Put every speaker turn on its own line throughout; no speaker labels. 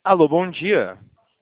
Alô, bom dia.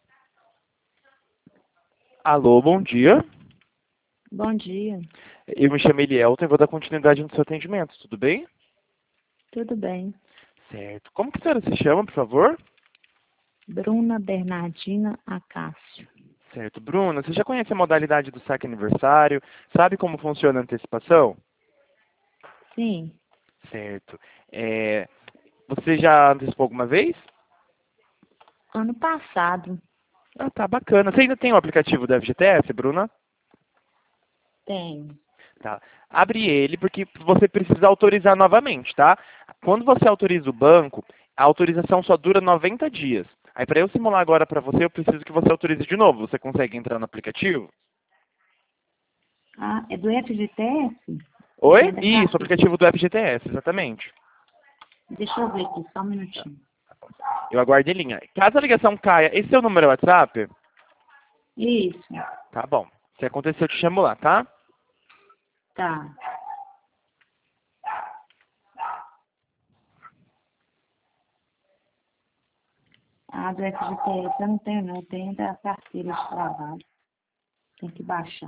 Alô, bom dia.
Bom dia,
Eu me chamo Elielton e vou dar continuidade no seu atendimento, tudo bem?
tudo bem?
Certo. Como que a senhora se chama, por favor?
Bruna Bernardina Acácio.
Certo. Bruna, você já conhece a modalidade do saque aniversário? Sabe como funciona a antecipação?
Sim,
Certo. Você já antecipou alguma vez?
ano passado
Ah, tá, bacana. Você ainda tem o aplicativo da FGTS, Bruna?
tenho.
Tá. Abre ele porque você precisa autorizar novamente, tá? Quando você autoriza o banco, a autorização só dura 90 dias. Aí para eu simular agora para você, eu preciso que você autorize de novo. Você consegue entrar no aplicativo?
Ah, é do FGTS?
Oi?
É da
Isso, o
carteira.
aplicativo do FGTS, exatamente.
Deixa eu ver aqui, só um minutinho.
Eu aguardo em linha. Caso a ligação caia, esse é o número WhatsApp?
Isso,
Tá bom. Se acontecer, eu te chamo lá, tá?
tá. Ah, do FGTS eu não tenho não, eu tenho da carteira de trabalho. Tem que baixar.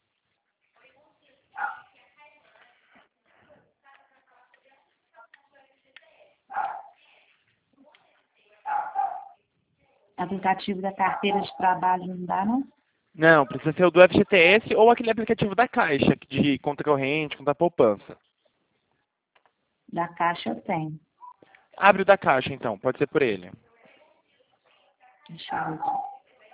Aplicativo da carteira de trabalho não dá não?
Não, precisa ser o do FGTS ou aquele aplicativo da Caixa, de conta corrente, conta poupança.
Da Caixa eu tenho.
Abre o da Caixa, então. Pode ser por ele.
Deixa eu ver aqui.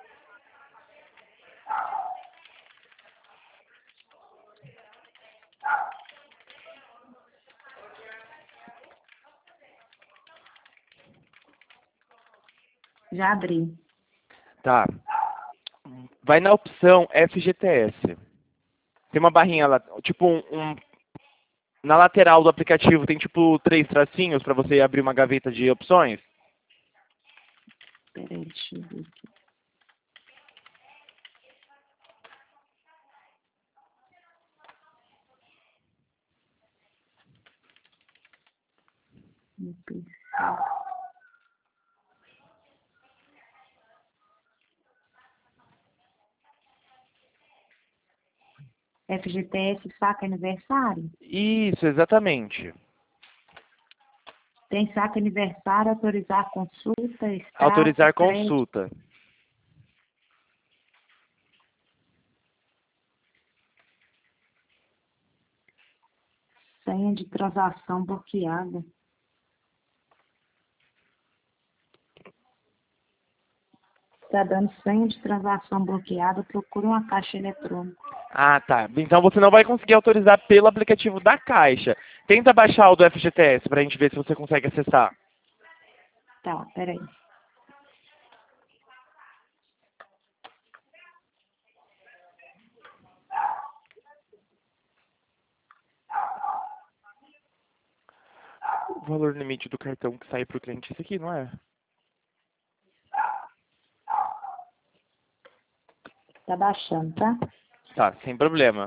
Já abri.
Tá. Vai na opção FGTS. Tem uma barrinha lá, tipo na lateral do aplicativo tem tipo três tracinhos para você abrir uma gaveta de opções.
Peraí, deixa eu ver aqui. Meu perfil. FGTS saca aniversário?
Isso, exatamente.
Tem saque aniversário, autorizar consulta, extrato,
Autorizar
crédito,
consulta.
senha de transação bloqueada. Está dando senha de transação bloqueada, procura uma caixa eletrônica.
Ah, tá. Então você não vai conseguir autorizar pelo aplicativo da Caixa. Tenta baixar o do FGTS para a gente ver se você consegue acessar.
Tá, peraí.
O valor limite do cartão que sai para o cliente é esse aqui, não é?
Tá baixando, tá?
Tá, sem problema.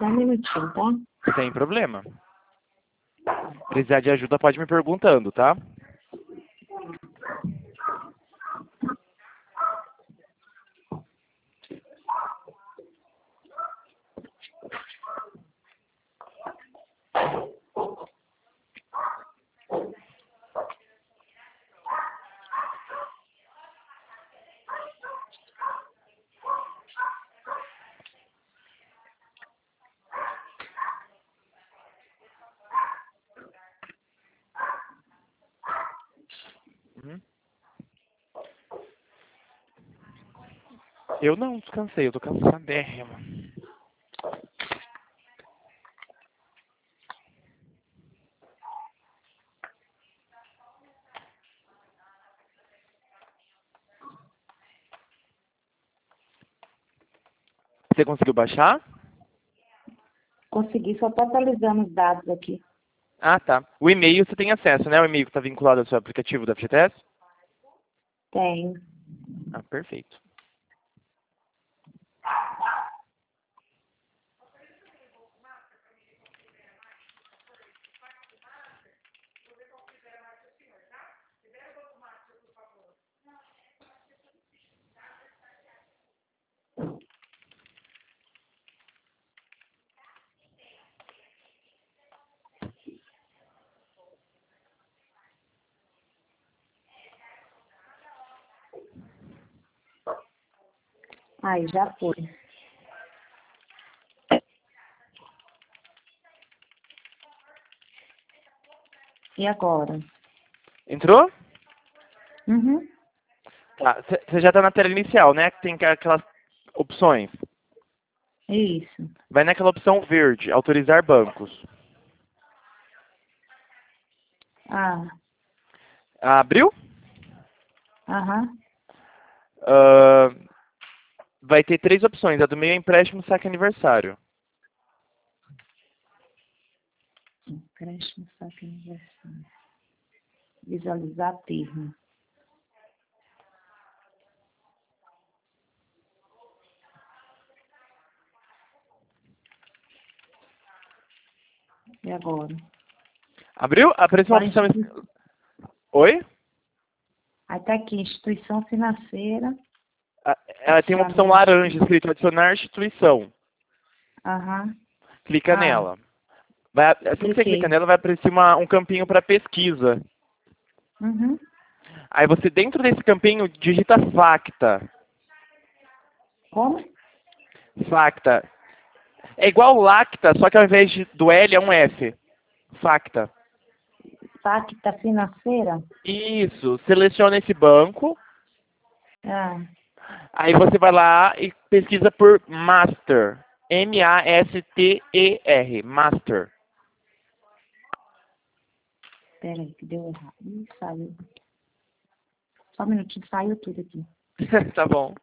Só um minutinho, tá?
Sem problema. Precisar de ajuda, pode me perguntando, tá? Uhum. Eu não descansei, eu tô cansadérrimo. Você conseguiu baixar?
Consegui, só tô atualizando os dados aqui.
Ah, tá. O e-mail você tem acesso, né? O e-mail que está vinculado ao seu aplicativo da FGTS?
Tenho.
Ah, perfeito.
Aí, já foi. E agora?
Entrou?
Uhum.
Tá. Você já está na tela inicial, né? Que tem aquelas opções.
Isso.
Vai naquela opção verde, autorizar bancos.
Ah,
Abriu?
aham.
Ah, vai ter três opções. A do meio é empréstimo, saque aniversário.
Empréstimo, saque aniversário. Visualizar termo. E agora?
Abriu? Apareceu uma
Agora,
opção... Oi?
aí tá aqui, instituição financeira,
Tem uma opção
adicionar.
laranja escrito adicionar instituição.
Aham.
Clica
Ah,
nela. Assim que você clica
cliquei.
nela, vai aparecer um campinho para pesquisa.
Uhum.
Aí você, dentro desse campinho, digita Facta.
Como?
Facta. É igual Lacta, só que ao invés do L é um F. Facta.
Pacta financeira?
Isso. Seleciona esse banco.
Ah,
Aí você vai lá e pesquisa por Master. Master. Master.
peraí, que deu errado. Ih, saiu. Só um minutinho, saiu tudo aqui.
Tá bom.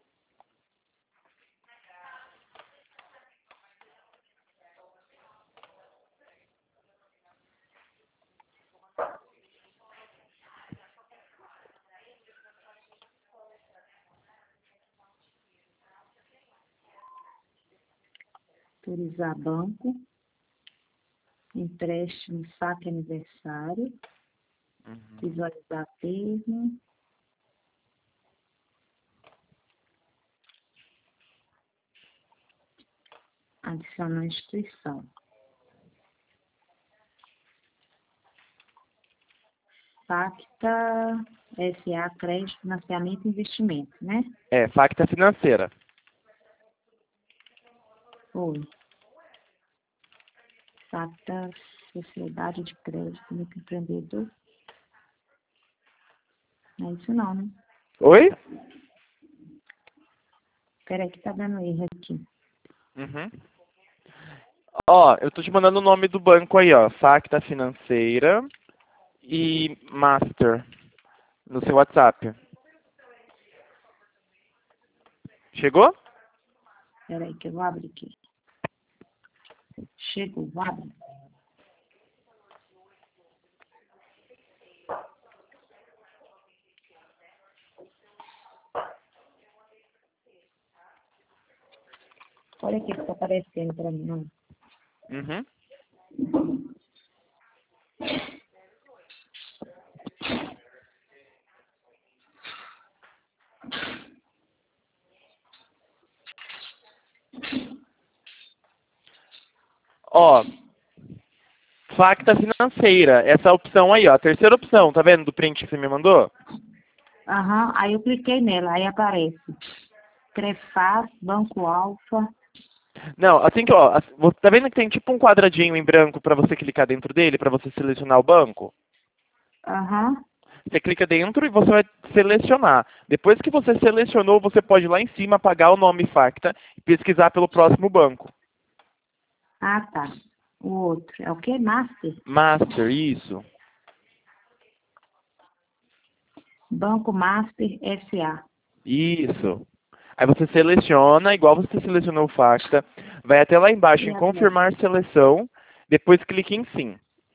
Autorizar banco, empréstimo, saque aniversário, visualizar termo, adicionar instituição. Pacta, SA, crédito, financiamento e investimento, né?
Facta financeira.
Foi. Pacta, sociedade de crédito, microempreendedor. Não é isso não, né?
Oi?
Peraí que tá dando erro aqui.
Uhum. Ó, eu tô te mandando o nome do banco aí, ó. Facta financeira e Master no seu WhatsApp. Chegou?
Peraí que eu vou abrir aqui. Chegou, abre. Olha aqui que tá aparecendo pra mim, ó.
Uhum. Ó, facta financeira, essa opção aí, ó, a terceira opção, tá vendo do print que você me mandou?
Aham, aí eu cliquei nela, aí aparece Crefaz, Banco Alfa.
Não, assim que, ó, tá vendo que tem tipo um quadradinho em branco para você clicar dentro dele, para você selecionar o banco?
Aham,
Você clica dentro e você vai selecionar. Depois que você selecionou, você pode ir lá em cima apagar o nome Facta e pesquisar pelo próximo banco.
ah tá. O outro, é o quê? Master?
Master, isso.
Banco Master S.A.
Isso. Aí você seleciona, igual você selecionou o Facta, vai até lá embaixo
E
em
agora?
confirmar seleção, depois clique em sim.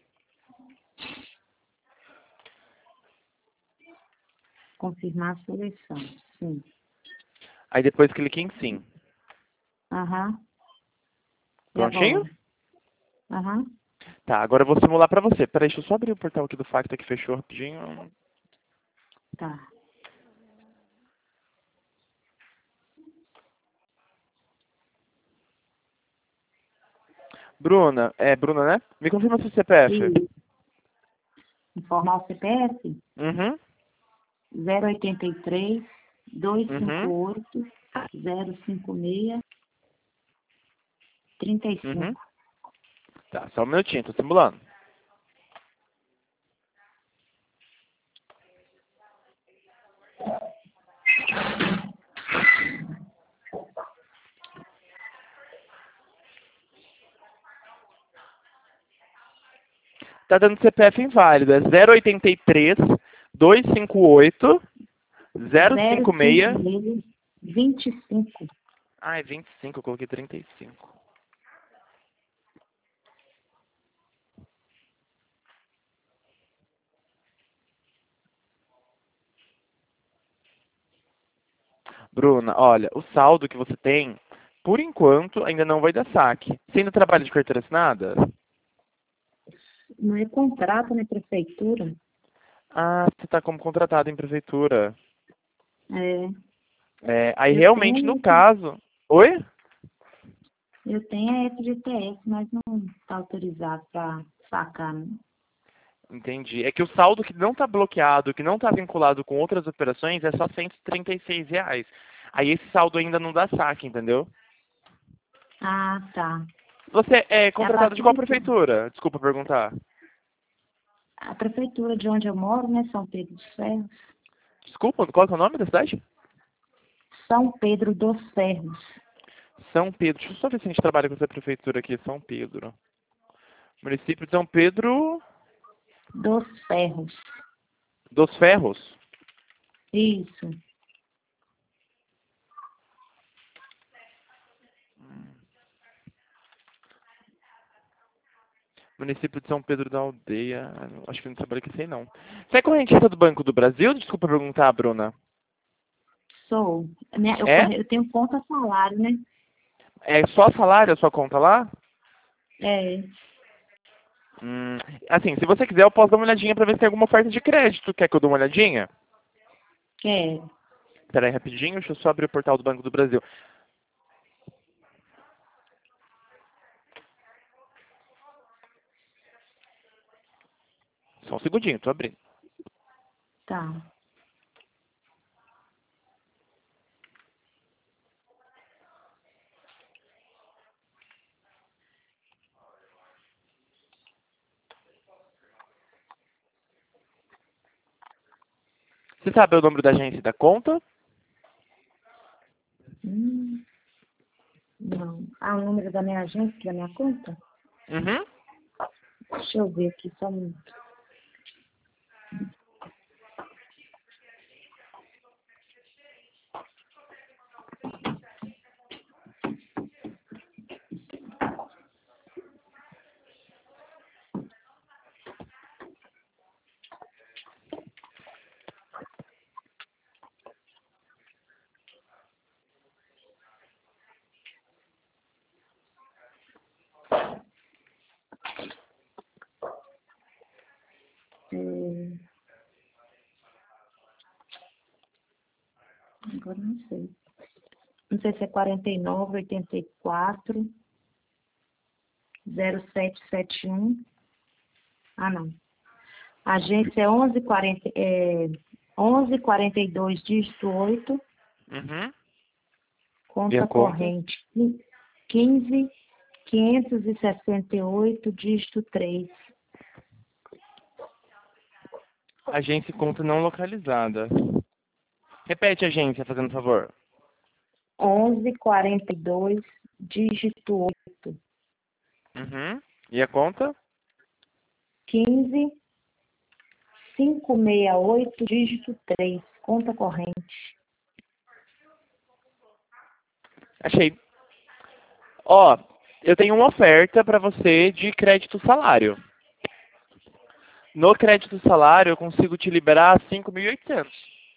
Confirmar a seleção. Sim.
Aí depois clique em sim.
Aham. E
Prontinho?
agora? Aham.
Tá, agora eu vou simular pra você. Peraí, deixa eu só abrir o portal aqui do Facta que fechou rapidinho.
Tá.
Bruna, Bruna, né? Me confirma seu CPF.
E informar o CPF?
Uhum,
083
uhum,
258 056
uhum.
35.
Tá, só um minutinho, tô simulando. Tá dando CPF inválido. É 083 258 056.
056 25.
Ah, é 25, eu coloquei 35. Bruna, olha, o saldo que você tem, por enquanto, ainda não vai dar saque. Você ainda trabalha de carteira assinada?
Não é contrato, né, prefeitura?
Ah, você está como contratado em prefeitura.
É,
Aí
eu
realmente, no
tenho,
caso... Oi?
eu tenho a FGTS, mas não está autorizado para sacar, né?
Entendi. É que o saldo que não está bloqueado, que não está vinculado com outras operações, é só R$ 136. Aí esse saldo ainda não dá saque, entendeu?
Ah, tá.
Você é
É a
contratado de
partir
qual
de quê?
prefeitura? Desculpa perguntar.
A prefeitura de onde eu moro, né, São Pedro dos Ferros.
Desculpa, qual que é o nome da cidade?
São Pedro dos Ferros.
São Pedro. Deixa eu só ver se a gente trabalha com essa prefeitura aqui. São Pedro. Município de São Pedro
Dos Ferros.
dos Ferros.
Isso.
Município de São Pedro da Aldeia. Acho que não trabalha com isso aí, não. Você é correntista do Banco do Brasil? Desculpa perguntar, Bruna.
Sou. Né,
É?
eu tenho conta salário, né?
É só salário a sua conta lá?
É.
Hum, assim, se você quiser, eu posso dar uma olhadinha pra ver se tem alguma oferta de crédito. Quer que eu dê uma olhadinha?
Quero.
Pera aí, rapidinho. Deixa eu só abrir o portal do Banco do Brasil. Só um segundinho, tô abrindo.
Tá.
Você sabe o número da agência e da conta?
Hum, não. Ah, o número da minha agência, da minha conta?
Uhum.
Deixa eu ver aqui só um minuto. Agora não sei. Não sei se é 49, 84, 0771. Ah, não. A agência é 1142, dígito 8.
Uhum. E a
Conta
conta?
corrente 15.568, dígito 3.
Agência e conta não localizada. Repete a agência, fazendo favor.
1142, dígito 8.
Uhum. E a conta?
15.568, dígito 3. Conta corrente.
Achei. Ó, eu tenho uma oferta para você de crédito salário. No crédito salário, eu consigo te liberar 5.800.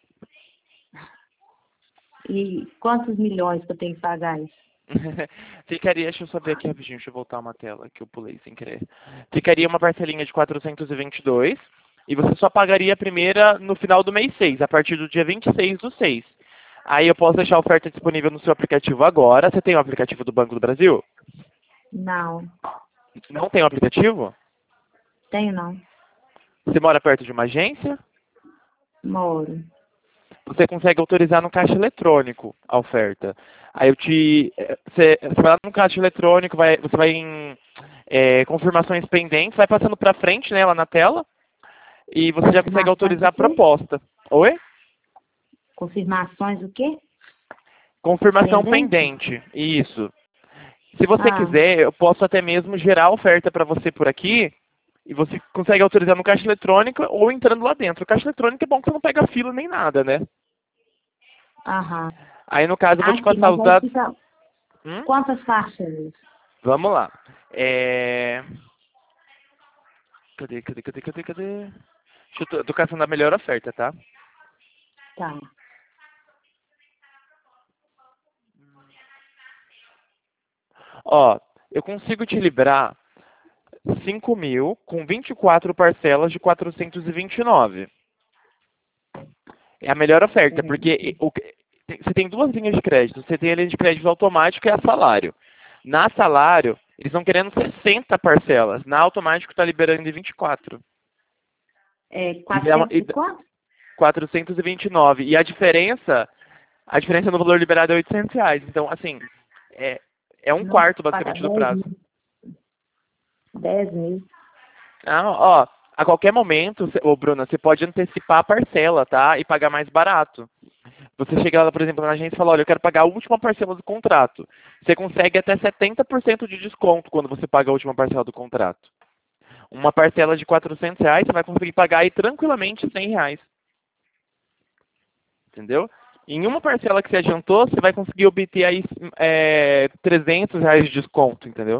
E quantos milhões que eu tenho que pagar isso?
Ficaria, deixa eu só ver aqui rapidinho, deixa eu voltar uma tela que eu pulei sem querer. Ficaria uma parcelinha de 422 e você só pagaria a primeira no final do mês 6, a partir do dia 26 do 6. Aí eu posso deixar a oferta disponível no seu aplicativo agora. Você tem o aplicativo do Banco do Brasil?
Não,
Não tem o aplicativo?
tenho não.
Você mora perto de uma agência?
Moro.
Você consegue autorizar no caixa eletrônico a oferta. Aí você vai lá no caixa eletrônico, você vai em confirmações pendentes, vai passando para frente, né, lá na tela, e você já consegue
Confirmações
autorizar
o
a
quê?
proposta. Oi?
Confirmações o quê?
Confirmação
Pendente?
pendente. Isso. Se você
Ah,
quiser, eu posso até mesmo gerar a oferta para você por aqui, e você consegue autorizar no caixa eletrônico ou entrando lá dentro. O caixa eletrônico é bom que você não pega fila nem nada, né?
aham.
Aí, no caso, eu vou te
Aqui,
passar
mas
os
aí
dados.
fica
Hum?
quantas parcelas?
Vamos lá. Cadê? Deixa eu tô caçando a melhor oferta, tá?
Tá.
Ó, eu consigo te liberar 5.000 com 24 parcelas de 429. É a melhor oferta, porque você tem duas linhas de crédito. Você tem a linha de crédito automático e a salário. Na salário, eles estão querendo 60 parcelas. Na automático está liberando em 24.
É,
E dá
400 e quanto?
429. E a diferença no valor liberado é R$ 800. Então, assim, é, é um
Não,
quarto
paga
basicamente do
10
prazo.
mil. 10 mil.
Ah, ó, a qualquer momento, ô Bruna, você pode antecipar a parcela, tá? E pagar mais barato. Você chega lá, por exemplo, na agência e fala, olha, eu quero pagar a última parcela do contrato. Você consegue até 70% de desconto quando você paga a última parcela do contrato. Uma parcela de R$ 400, você vai conseguir pagar aí tranquilamente R$ 100. Entendeu? Em uma parcela que você adiantou, você vai conseguir obter aí R$ 300 de desconto, entendeu?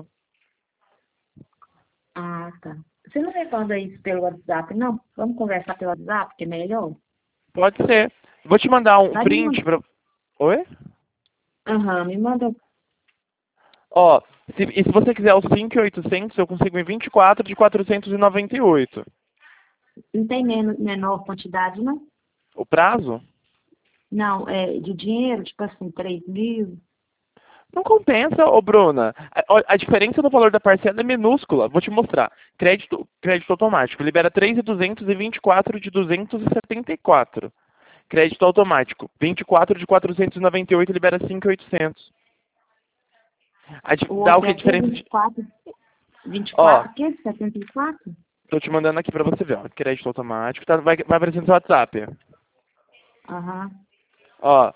Ah, tá. Você não responde isso pelo WhatsApp, não? Vamos conversar pelo WhatsApp, que é melhor?
Pode ser. Vou te mandar um
Vai me
print
mandar.
pra... Oi?
Aham, me manda.
Ó, se você quiser os 5.800, eu consigo em 24 de 498.
Não tem menor quantidade, não?
O prazo?
Não, é de dinheiro, tipo assim, 3 mil.
Não compensa, ô Bruna. A diferença no valor da parcela é minúscula. Vou te mostrar. Crédito automático. Libera 3.200 e 24 de 274. Crédito automático. 24 de 498 libera 5.800.
O
Dá o
outro é
que
o quê?
diferença de...
24? 24
Ó,
o quê? 74?
tô te mandando aqui pra você ver, ó. Crédito automático. Tá, vai aparecer no seu WhatsApp.
Aham.
Ó,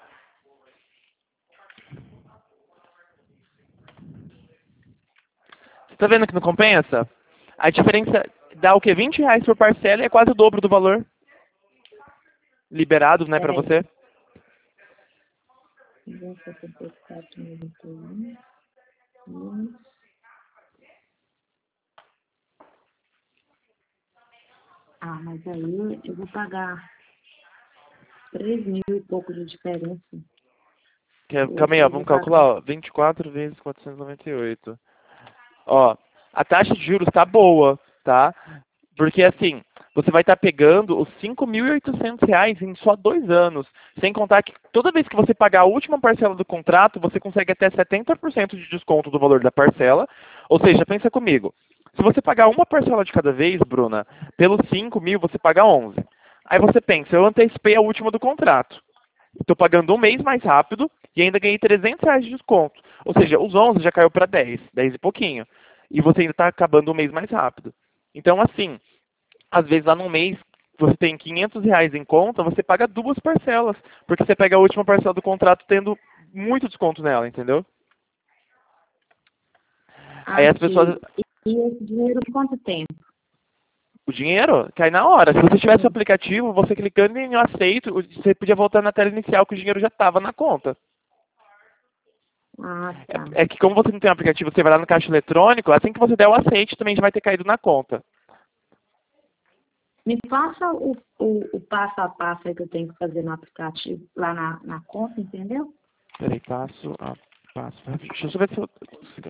você tá vendo que não compensa? A diferença dá o quê? R$ 20 por parcela e é quase o dobro do valor liberado, né, pra
Peraí.
você.
274,91. Hum. Ah, mas aí eu vou pagar 3 mil e pouco de diferença.
Calma aí, ó,
Eu
vamos
vou pagar.
calcular, ó. 24 vezes 498. Ó, a taxa de juros tá boa, tá? Porque assim, você vai estar pegando os R$ 5.800 em só 2 anos. Sem contar que toda vez que você pagar a última parcela do contrato, você consegue até 70% de desconto do valor da parcela. Ou seja, pensa comigo. Se você pagar uma parcela de cada vez, Bruna, pelos 5.000 você paga 11. Aí você pensa, eu antecipei a última do contrato. Estou pagando um mês mais rápido e ainda ganhei R$ 300 de desconto. Ou seja, os 11 já caiu para 10 e pouquinho. E você ainda está acabando um mês mais rápido. Então, assim, às vezes lá no mês você tem R$ 500 em conta, você paga 2 parcelas. Porque você pega a última parcela do contrato tendo muito desconto nela, entendeu? Aí as pessoas...
Aqui. E esse dinheiro de quanto tempo?
O dinheiro cai na hora. Se você tivesse o aplicativo, você clicando em eu aceito, você podia voltar na tela inicial que o dinheiro já estava na conta.
Ah, tá.
É que como você não tem um aplicativo, você vai lá no caixa eletrônico, assim que você der o aceite, também já vai ter caído na conta.
Me passa o passo a passo aí que eu tenho que fazer no aplicativo, lá na conta, entendeu?
Peraí, passo a passo. Deixa eu só ver se eu consigo.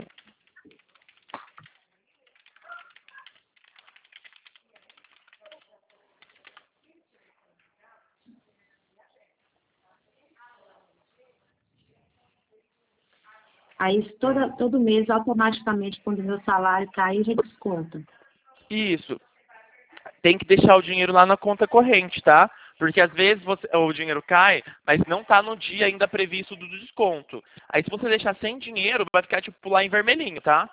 Aí todo mês, automaticamente, quando o meu salário cair, já desconta.
Isso. Tem que deixar o dinheiro lá na conta corrente, tá? Porque às vezes o dinheiro cai, mas não está no dia ainda previsto do desconto. Aí se você deixar sem dinheiro, vai ficar tipo lá em vermelhinho, tá?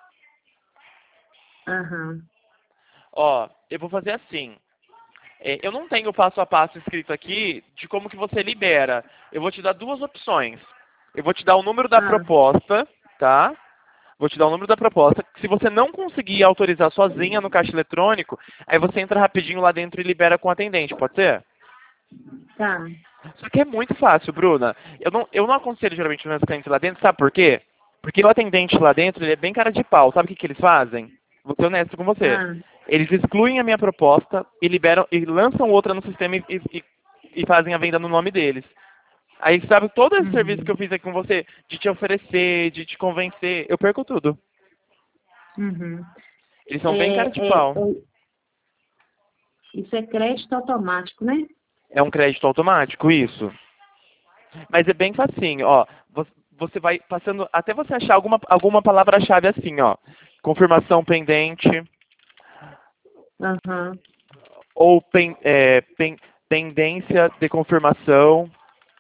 Aham.
Ó, eu vou fazer assim. Eu não tenho o passo a passo escrito aqui de como que você libera. Eu vou te dar duas opções. Eu vou te dar o número da
Ah,
proposta, tá? Vou te dar o número da proposta. Se você não conseguir autorizar sozinha no caixa eletrônico, aí você entra rapidinho lá dentro e libera com o atendente, pode ser?
tá.
Só que é muito fácil, Bruna. Eu não aconselho geralmente os meus clientes lá dentro, sabe por quê? Porque o atendente lá dentro, ele é bem cara de pau. Sabe o que que eles fazem? Vou ser honesto com você.
Ah,
Eles excluem a minha proposta e liberam e lançam outra no sistema e fazem a venda no nome deles. Aí, sabe, todo esse serviço que
uhum,
eu fiz aqui com você, de te oferecer, de te convencer, eu perco tudo.
uhum.
Eles são bem cara de pau.
Isso é crédito automático, né?
É um crédito automático, isso. Mas é bem facinho, ó. Você vai passando, até você achar alguma palavra-chave assim, ó. Confirmação pendente,
Aham,
ou pendência de confirmação.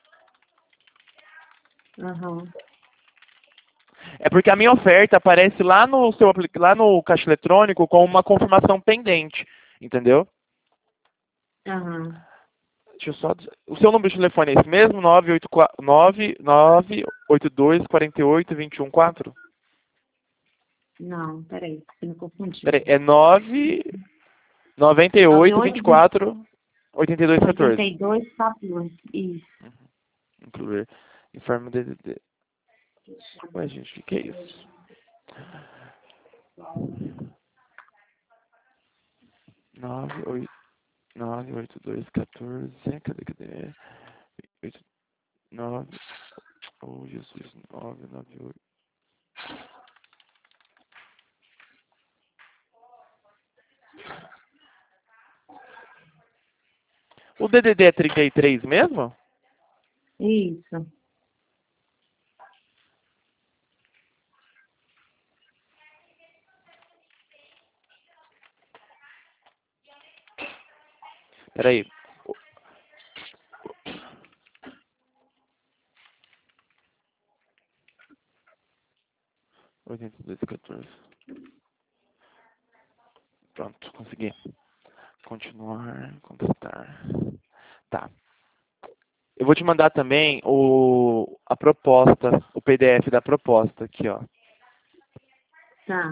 aham,
É porque a minha oferta aparece lá no lá no caixa eletrônico com uma confirmação pendente, entendeu?
aham.
Deixa eu só o seu número de telefone é esse mesmo? 982 48 21 4?
Não, peraí, você me confundiu.
Peraí, é 98
98,
24 82 14.
82, 14. Isso.
Incluir informe DDD. Ué, gente, o que é isso? 982 14. Cadê? 9. Oh, Jesus. 998. O DDD é 33 mesmo?
Isso.
Peraí. 82 14. Pronto, consegui. Continuar, completar. Tá. Eu vou te mandar também a proposta, o PDF da proposta aqui, ó.
Tá.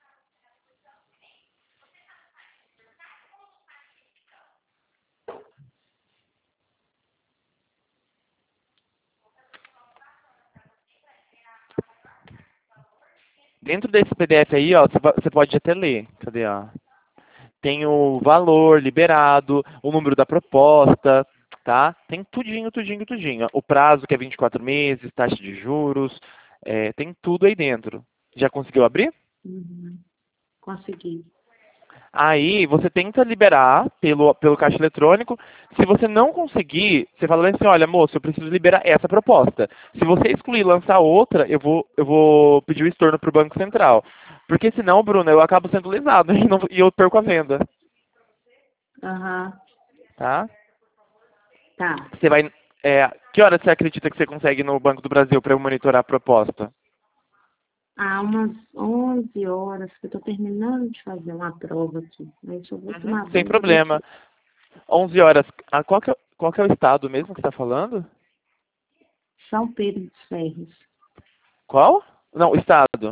Dentro desse PDF aí, ó, você pode até ler. Cadê, ó? Tem o valor liberado, o número da proposta, tá? Tem tudinho. O prazo que é 24 meses, taxa de juros, tem tudo aí dentro. Já conseguiu abrir?
Uhum. Consegui.
Aí você tenta liberar pelo caixa eletrônico. Se você não conseguir, você fala assim, olha, moço, eu preciso liberar essa proposta. Se você excluir e lançar outra, eu vou pedir o estorno para o Banco Central. Porque senão, Bruno, eu acabo sendo lesado e eu perco a venda.
Aham.
Tá?
Tá.
Você vai. Que hora você acredita que você consegue ir no Banco do Brasil para eu monitorar a proposta?
Umas 11 horas, que eu tô terminando de fazer uma prova aqui. Aí eu vou
Uhum,
tomar
sem
banho
problema.
direitinho.
11 horas. Qual que é o estado mesmo que você está falando?
São Pedro dos Ferros.
Qual? Não, o estado.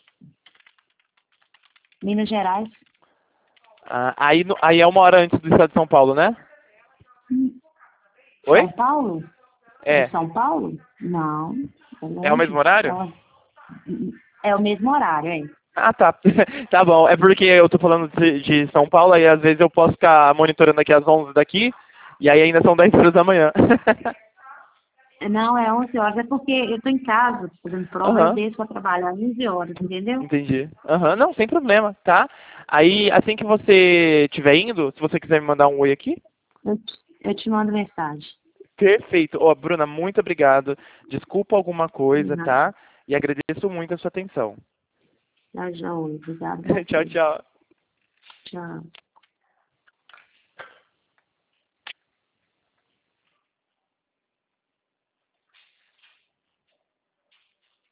Minas Gerais.
Aí é uma hora antes do estado de São Paulo, né?
São
Oi?
Paulo? De
É.
São Paulo? Não. É
É o mesmo
longe.
horário?
É o mesmo horário, hein?
Ah, tá. Tá bom. É porque eu tô falando de São Paulo, aí às vezes eu posso ficar monitorando aqui às 11 daqui, e aí ainda são 10 horas da manhã.
Não, é 11 horas. É porque eu tô em casa fazendo prova e
Aham,
desço pra trabalhar 11 horas, entendeu?
entendi. Aham, não, sem problema, tá? Aí, assim que você estiver indo, se você quiser me mandar um oi aqui.
Eu te mando mensagem.
Perfeito. Ó, Bruna, muito obrigado. Desculpa alguma coisa,
Uhum.
tá? E agradeço muito a sua atenção.
Tá, joia. Obrigada a
Tchau,
você.
tchau.
Tchau.